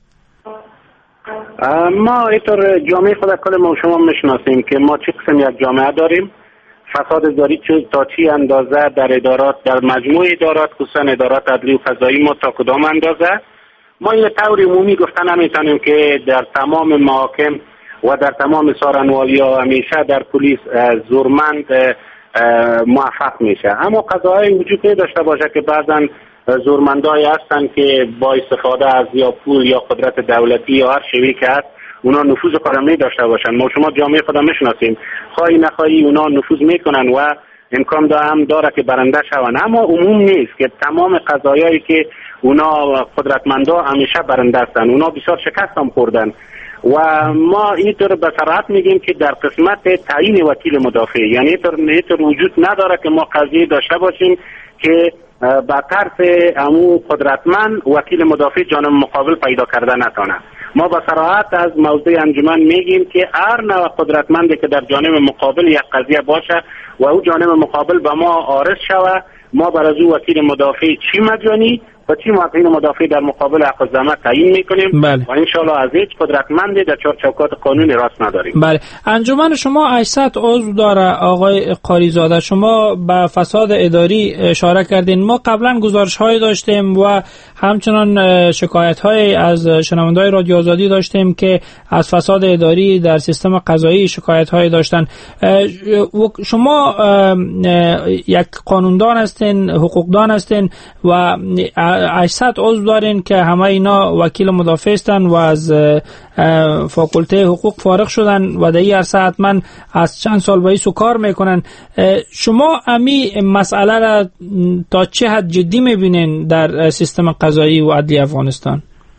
ما اینطور جامعه خود کل ما شما میشناسیم که ما چه قسم یک جامعه داریم فساد داری تا چی اندازه در ادارات در مجموع ادارات خصوصا ادارات عدلی و قضایی ما تا کدام اندازه ما این طور عمومی گفتن نمیتونیم که در تمام محاکم و در تمام څارنوالیا همیشه در پلیس زورمند موفق میشه اما قضاهای وجود داشته باشه که بعضا زورمندای هستن که با استفاده از یا پول یا قدرت دولتی یا هر شیوهی که هست اونا نفوذ قانونی داشته باشن. ما شما جامعه خودم میشناسیم خواهی نخواهی اونا نفوذ میکنن و امکان هم داره که برنده شون اما عموم نیست که تمام قضایایی که اونا قدرتمندا همیشه برنده هستن اونا بسیار شکست هم خوردن و ما اینطور به صراحت میگیم که در قسمت تعیین وکیل مدافع یعنی اینطور وجود نداره که ما قضیه داشته باشیم که به طرف امو قدرتمند وکیل مدافع جانب مقابل پیدا کرده نتانه. ما با صراحت از موضوع انجمن میگیم که هر نوع قدرتمندی که در جانب مقابل یک قضیه باشه و او جانب مقابل به ما عارض شوه، ما برای او وکیل مدافع چی مجانی و چی وکیل مدافع در مقابل حق الزحمه تعیین میکنیم. بله. و انشالله از هیچ قدرتمندی در چوکات قانونی راست نداریم. بله. انجمن شما 800 عضو داره آقای قاریزاده. شما به فساد اداری اشاره کردین. ما قبلا گزارش های داشتیم و همچنان شکایت های از شنوندگان رادیو آزادی داشتیم که از فساد اداری در سیستم قضایی شکایت های داشتن. شما یک قانوندان هستین، حقوقدان هستین و 800 عضو دارین که همه اینا وکیل مدافع هستن و از فاکولته حقوق فارغ شدن و در این عرصه حتما از چند سال بایسو کار میکنن. شما امی مسئله را تا چه حد جدی میبینین در سیستم قضایی و عدلی افغانستان؟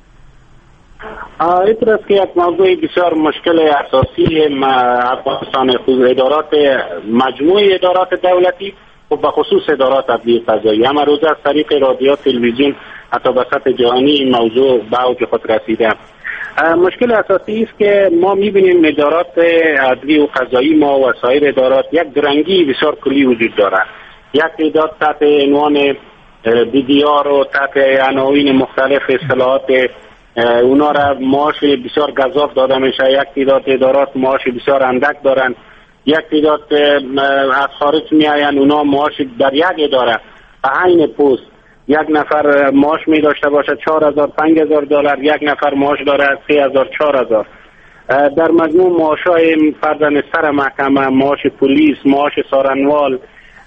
این است که یک موضوع بسیار مشکل اساسی افغانستان ادارات مجموعه ادارات دولتی و به خصوص ادارات عدلی قضایی همه روز از طریق رادیو تلویزیون حتی به سطح جهانی این موضوع به اوج خود رسیده. مشکل اساسی است که ما میبینیم ادارات عدلی و قضایی ما و سایر ادارات یک درنگی بسیار کلی وجود داره. یک تعداد تحت عنوان BDR و تحت عناوین مختلف اصطلاحات اونا را معاش بسیار گزاف داده میشه. یک تعداد ادارات معاش بسیار اندک دارن. یک تعداد از خارج میاین اونا معاش در یک اداره به عین پست یک نفر معاش می داشته باشه 4000 5000 دلار، یک نفر معاش داره 3000 4000. در مجموع معاشای فرزن سر محکمه، معاش پلیس، معاش سارنوال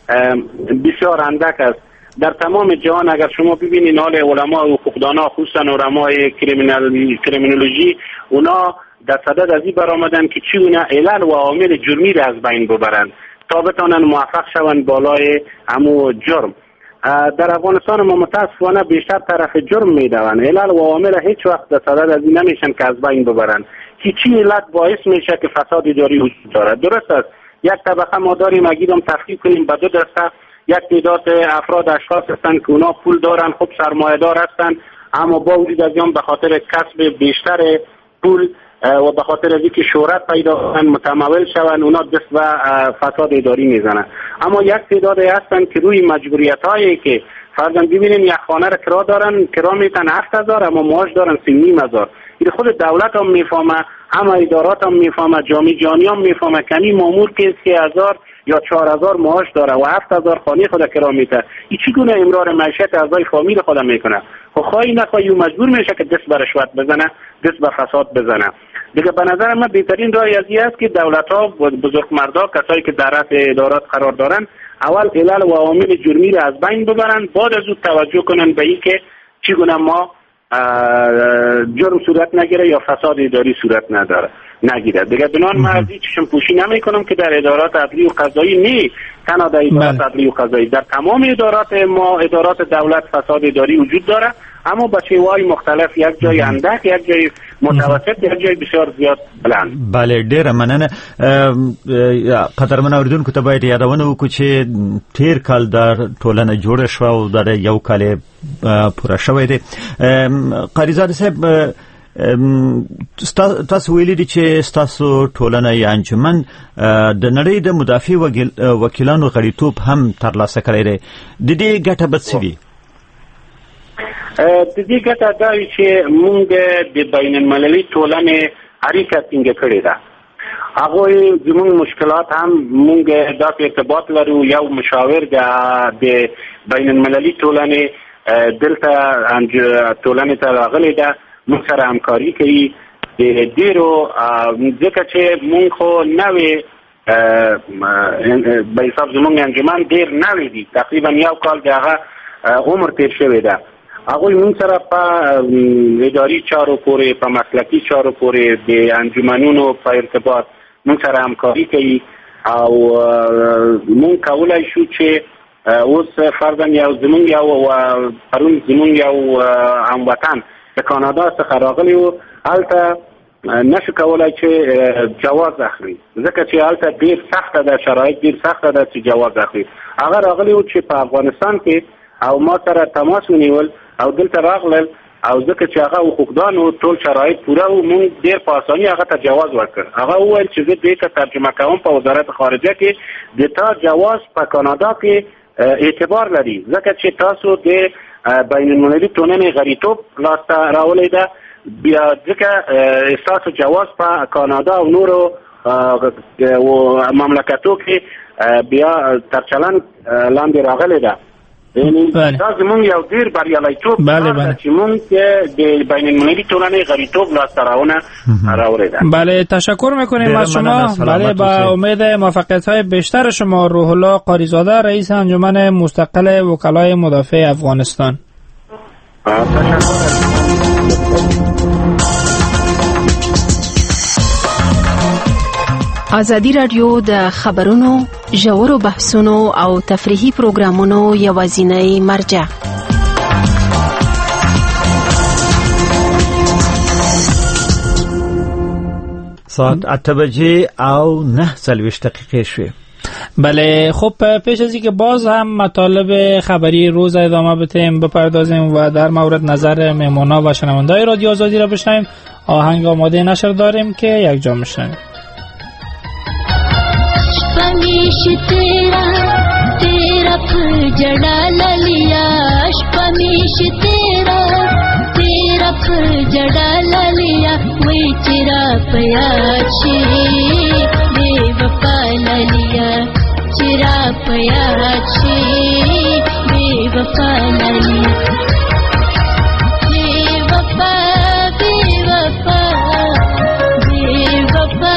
بسیار اندک است. در تمام جهان اگر شما ببینید حال علما و حقوقدانا خصوصا علمای کریمینولوژی اونا در صدد از این برآمدن که چگونه علل و عوامل جرمی را از بین ببرند تا بتانن موفق شوند بالای همو جرم. در افغانستان ما متاسفانه بیشتر طرف جرم میدوند. علل و عوامل هیچ وقت در صدد از این نمیشن که از بین ببرند که چی علت باعث میشه که فساد اداری وجود دارد. درست است یک طبقه ما داریم اگرم تفکیک کنیم به دو دسته. یک تعداد افراد اشخاص هستند که اونا پول دارن، خوب سرمایه دار هستند، اما با وجود از آن به خاطر کسب بیشتر پول و به خاطر از اینکه شهرت پیدا کنن متمول شون اونا دست و فساد اداری میزنن. اما یک تعداد هستند که روی مجبوریت هایی که فرضاً ببینیم یک خانه را کرا دارن، کرا میتن 7000 اما معاش دارن 3500. این خود دولت هم میفهمه، همه ادارات هم میفهمه، جامعه جهانی هم میفهمه کمی مامور که 3000 یا 4000 معاش داره و 7000 خانه خود کرا میته. این چگونه امرار معیشت اعضای فامیل خود میکنه؟ خب خواهی نخواهی مجبور میشه که دست به رشوت بزنه، دست به فساد بزنه. دیگه به نظر من بهترین راه از این است که دولت ها و بزرگمردا کسایی که در رأس ادارات قرار دارن اول علل و عوامل جرمی را از بین ببرن، بعد از اون توجه کنن به این که چگونه ما جرم صورت نگیره یا فساد اداری صورت نگیره. دیگه بنان من از این چشم پوشی نمی کنم که در ادارات عدلی و قضایی نه تنها در ادارات عدلی و قضایی، در تمام ادارات ما ادارات دولت فساد اداری وجود داره، اما با شیوه‌های مختلف، یک جای اندک، یک جای متوسط، یک جای بسیار زیاد بلند. بله ډیره مننه. قدرمن اوریدونکو ته باید یادونه وکړو چې تیر کال در ټولنه جوړه شو او د یو کال پوره شوی دی. قاریزاده صاحب تاسو ویلي دي چې ستاسو ټولنه یا انجمن د نړۍ د مدافع وکیلانو غړیتوب هم ترلاسه کړی دی. د دې ګټه به څه وي؟ د دې ګټه دا وي چې موږ د بین المللي ټولنې اړیکه ټینګه کړې ده. هغوی زموږ مشکلات هم موږ داسې ارتباط لرو. یو مشاور د بین المللي ټولنې دلته ټولنې ته راغلی ده، موږ سره همکاري کوي. ډېرو ځکه چې موږ خو نوې به حساب زموږ انجمن ډېر نوې دي، تقریبا یو کال د هغه عمر تیر شوی ده. هغوی موږ سره په اداري چارو پورې، په مسلکي چارو پورې د انجمنونو په ارتباط موږ سره همکاري کوي او موږ کولی شو چې اوس فرضاً زموږ یو پرون زموږ یو هموطن د کانادا څخه راغلی و، هلته نشو کولی چې جواز اخلي ځکه چې هلته ډېر سخته ده، شرایط ډېر سخته ده چې جواز اخلي. هغه راغلی و چې په افغانستان کې او ما سره تماس ونیول او دلته راغلل او ځکه چې هغه حقوقدانو ټول شرایط پوره و مونږ ډېر په اساني هغه ته جواز ورکړ. هغه وویل چې زه دې ته ترجمه کوم په وزارت خارجه کې د تا جواز په کانادا کې اعتبار لري ځکه چې تاسو د بین المللي ټولنې غړیتوب لاسته راوړی ده بیا ځکه ستاسو جواز په کانادا او نورو مملکتو کې بیا تر چلند لاندې راغلی ده. دا زمونږ یو ډېر بریالیتوب چې مونږ د بین المللي ټولنې غړیتوب لاسته راوړی ده. بله تشکر میکنیم از شما. بله با امید موفقیت‌های بیشتر شما. روح الله قاریزاده رئیس انجمن مستقل وکلای مدافع افغانستان. ازادي راډیو د خبرونو ژورو بحثونو او تفریحي پروګرامونو یوازینی مرجع. ساعت 8 بجې او 9 دقیقې شوې. بله خب پیش از اینکه باز هم مطالب خبری روز ادامه بدیم بپردازیم و در مورد نظر مهمانا و شنونده‌های رادیو آزادی را بشنویم، آهنگ آماده نشر داریم که یک جا میشنویم. पमीश तेरा तेरा फूल जड़ा लिया पमीश तेरा तेरा फूल जड़ा लिया वही चिरा पयाची बेवफा लिया चिरा पयाची बेवफा लिया बेवफा बेवफा बेवफा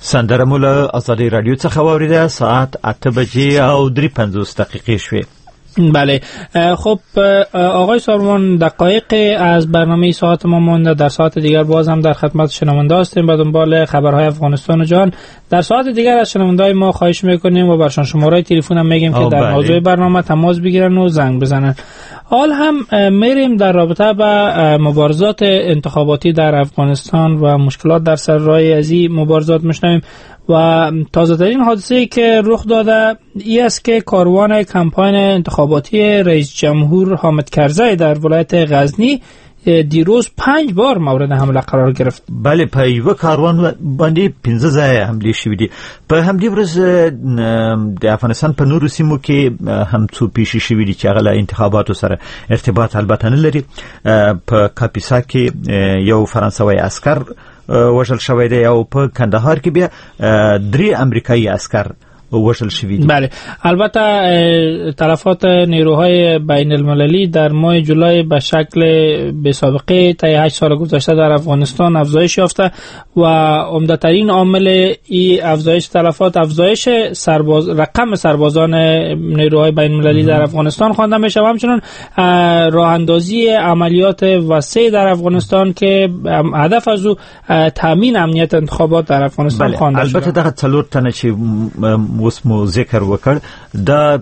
سندره مو له ازادي رادیو څخه واوریده. ساعت 8:53 شوه. بله. خب آقای سارمان، دقایقی از برنامه ساعت ما مونده. در ساعت دیگر باز هم در خدمت شنونده هستیم به دنبال خبرهای افغانستان و جهان. در ساعت دیگر از شنونده‌های ما خواهش میکنیم و برشان شماره تلفن هم میگیم که در موضوع برنامه تماس بگیرن و زنگ بزنن. حال هم میریم در رابطه با مبارزات انتخاباتی در افغانستان و مشکلات در سرراه از این مبارزات میشنویم و تازه ترین حادثه‌ای که رخ داده ای است که کاروان کمپاین انتخاباتی رئیس جمهور حامد کرزی در ولایت غزنی دیروز 5 بار مورد حمله قرار گرفت. بله، په یو کاروان باندې 15 ځای حمله شوې دي. په همدې ورځ د افغانستان په نورو سیمو کې هم څو پیښې شوې دي چې هغه له انتخاباتو سره ارتباط البته نه لري. په کاپیسا کې یو فرانسوي عسكر وژل شوی دی او په کندهار کې بیا 3 امریکایي عسكر وژل شوی دی. بله، البته تلفات نیروهای بین المللی در ماه جولای به شکل بی سابقه طی 8 سال گذشته در افغانستان افزایش یافته و عمده‌ترین عامل این افزایش تلفات افزایش رقم سربازان نیروهای بین المللی در افغانستان خوانده میشه و همچنین راه اندازی عملیات وسیع در افغانستان که هدف از او تامین امنیت انتخابات در افغانستان خوانده شده. البته دغه څلور تنه چې اوس مو ذکر وکړ دا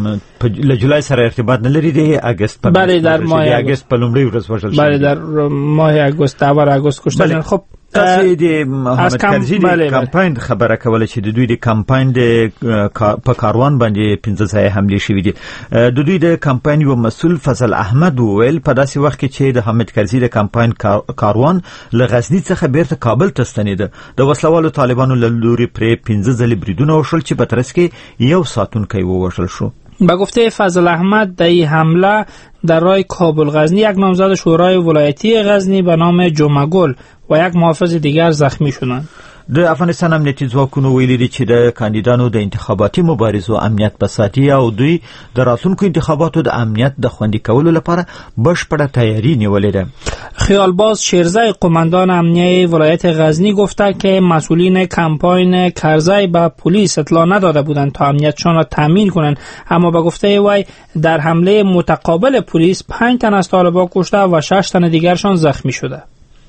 له جولای سره ارتباط نه لري. د اگست په در ماه اگست په لومړي ورځ وژل شوی. بله، در ماه اگست اول اگست کشته شدن. خب تاسو د محمد کرزي د کمپاین خبره کوله چې د دوی د کمپاین د په کاروان باندې 15 ځای حمله شوې دي. د دوی د کمپاین یو مسؤل فضل احمد وویل په داسې وخت کې چې د محمد کرزي د کمپاین کاروان له غزنی څخه بیرته کابل ته ستنېده، د وسلوالو طالبانو له لوري پرې 15 ځلې بریدونه وشول چې په ترڅ کې یو ساتونکی ووژل شو. به گفته فضل احمد در این حمله در راه کابل غزنی یک نامزد شورای ولایتی غزنی به نام جمعگل و یک محافظ دیگر زخمی شدند. د افغانستان امنیتي ځواکونو ویلي دي چې د کاندیدانو د انتخاباتي مبارزو امنیت په ساتي او دوی د راتلونکو انتخاباتو د امنیت د خوندي کولو لپاره بشپړه تیاری نیولې ده. خیالباز شیرزای قماندان امنیه ولایت غزنی گفته که مسئولین کمپاین کرزی به پلیس اطلاع نداده بودند تا امنیتشان را تامین کنند، اما به گفته وی در حمله متقابل پلیس 5 تن از طالبان کشته و 6 تن دیگرشان زخمی شده.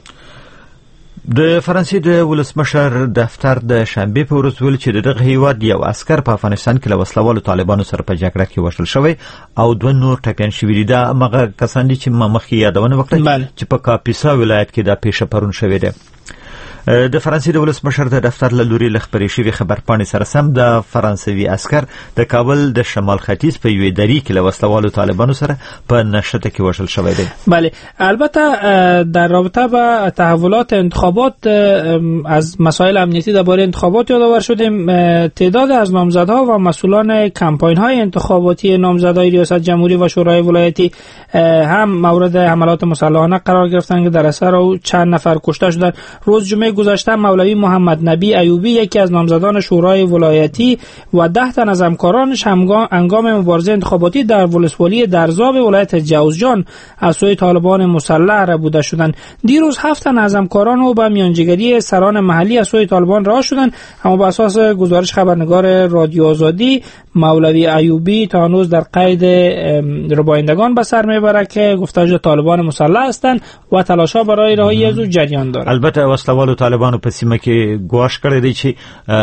د فرانسې د ولسمشر دفتر د شنبه په ورځ ویل چې دغه هیواد یو عسكر په افغانستان کې له وسلوالو طالبانو سره په جګړه کې وژل شوی او 2 نور ټپیان شوي دي. دا هغه کسان دي چې مخکې یادونه وکړه چې په کاپیسا ولایت کې دا پیښه پرون شوې ده. د فرانسې د ولسمشر د دفتر له لوري خبرې شوی خبرپاڼې سره سم د فرانسوي عسكر د کابل د شمال ختیځ په یوې درې کې له وسلوالو طالبانو سره په نشته کې وژل شوی دی. بله، البته در رابطه با تحولات انتخابات از مسائل امنیتی درباره انتخابات یادآور شدیم. تعداد از نامزدها و مسئولان کمپاین‌های انتخاباتی نامزدهای ریاست جمهوری و شورای ولایتی هم مورد حملات مسلحانه قرار گرفتند که در اثر او چند نفر کشته شدند. روز جمعه گذشته مولوی محمد نبی ایوبی یکی از نامزدان شورای ولایتی و 10 تن از همکارانش هنگام مبارزه انتخاباتی در ولسوالی درزاب ولایت جوزجان از سوی طالبان مسلح ربوده شدند. دیروز 7 تن از همکاران او به میانجیگری سران محلی از سوی طالبان رها شدند، اما بر اساس گزارش خبرنگار رادیو آزادی مولوی ایوبی تا هنوز در قید ربایندگان به سر میبره که گفته طالبان مسلح هستند و تلاش‌ها برای رهایی از او جریان دارد. البته وسلوالو طالبانو په سیمه کې ګواښ کړی دی چې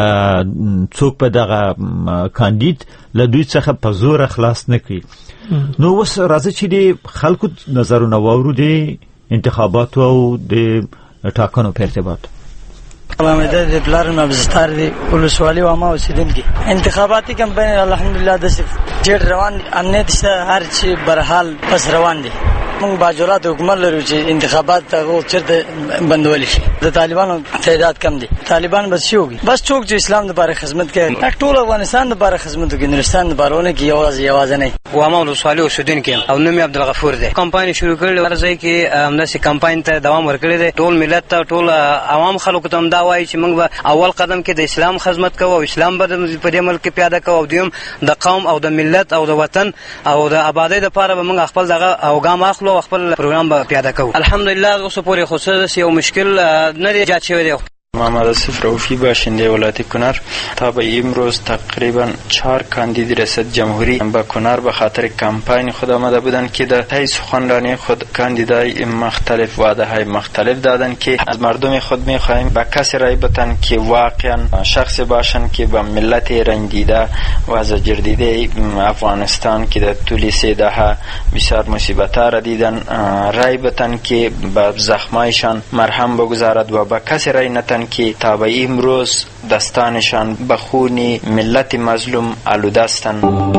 څوک په دغه کاندید له دوی څخه په زور خلاص نه کړي. نو اوس راځي چې د خلکو نظرونه واورو د انتخاباتو او د ټاکنو په ارتباط. علامه د پلار مبزستار دی ولسوالي و ما اوسیدونکي انتخاباتي کمپاین الحمدلله د ډېر روان امنیت سره هر چی برحال پس روان دي. موږ باجورات حکومت لرو چې انتخابات ته چرته بندول شي. د طالبانو تعداد کم دي. طالبان بس شوږي بس څوک چې اسلام لپاره خدمت کوي ټول افغانستان لپاره خدمت کوي، نورستان لپاره کې یوازې نه و ما ولسوالي اوسیدونکي او نوم عبدالغفور دی. کمپاین شروع کړل ورځي کې همداسې کمپاین ته دوام ورکړی دی. ټول ملت ته ټول عوام خلکو ته دا وایي چې موږ اول قدم کې د اسلام خدمت کوو او اسلام به په دې ملک پیاده کوو او دویم د قوم او د ملت او د وطن او د آبادی لپاره به موږ خپل دغه او ګام اخلو او خپل پروګرام به پیاده کوو. الحمدلله اوس پورې خو څه یو مشکل نه دی جات شوی دی. محمد آصف رؤوفی باشنده ولایت کنر تا به امروز تقریبا 4 کاندید ریاست جمهوری به کنر به خاطر کمپاین خود آمده بودند که در طی سخنرانی خود کاندیدای مختلف وعده های مختلف دادند که از مردم خود می‌خواهیم به کسی رای بدن که واقعا شخص باشند که به ملت رنجیده و زجر دیده افغانستان که در طول 3 دهه بسیار مصیبت‌ها را دیدن رای بدن که به زخمایشان مرهم بگذارد و به کسی رای نتن که تا به امروز دستانشان به خون ملت مظلوم آلوده هستند.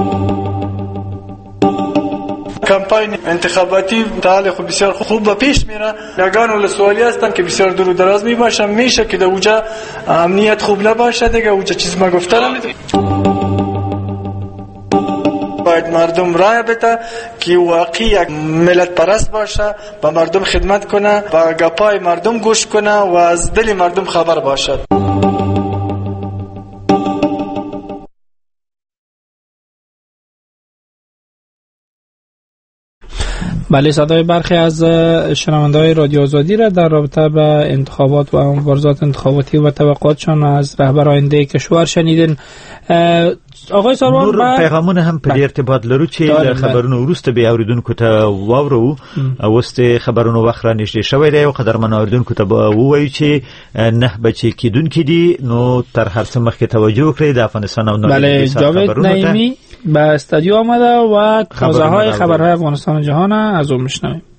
کمپاین انتخاباتی در خود بسیار خوب به پیش میره. یگان ولسوالی هستن که بسیار دور و دراز میباشن، میشه که در اونجا امنیت خوب نباشه دیگه، اونجا چیز ما گفتم باید مردم رای بده که واقعی یک ملت پرست باشه، با مردم خدمت کنه، با گپای مردم گوش کنه و از دل مردم خبر باشد. بله، صدای برخی از شنونده‌های رادیو آزادی را در رابطه با انتخابات و مبارزات انتخاباتی و توقعاتشان از رهبر آینده کشور شنیدین. آقای سروان پیغامونه هم په ارتباط لرو چې خبرونه ورسته به اوریدونکو ته واورو اوسته خبرونه وخت را نشي شوی دی او قدرمن اوریدونکو ته وایي چې نه بچی کیدونکو دي نو تر هر څه مخکې توجه وکړئ د افغانستان او بله جاوید نعیمی به استودیو آمده و تازه های خبرهای افغانستان و جهان از اون میشنویم.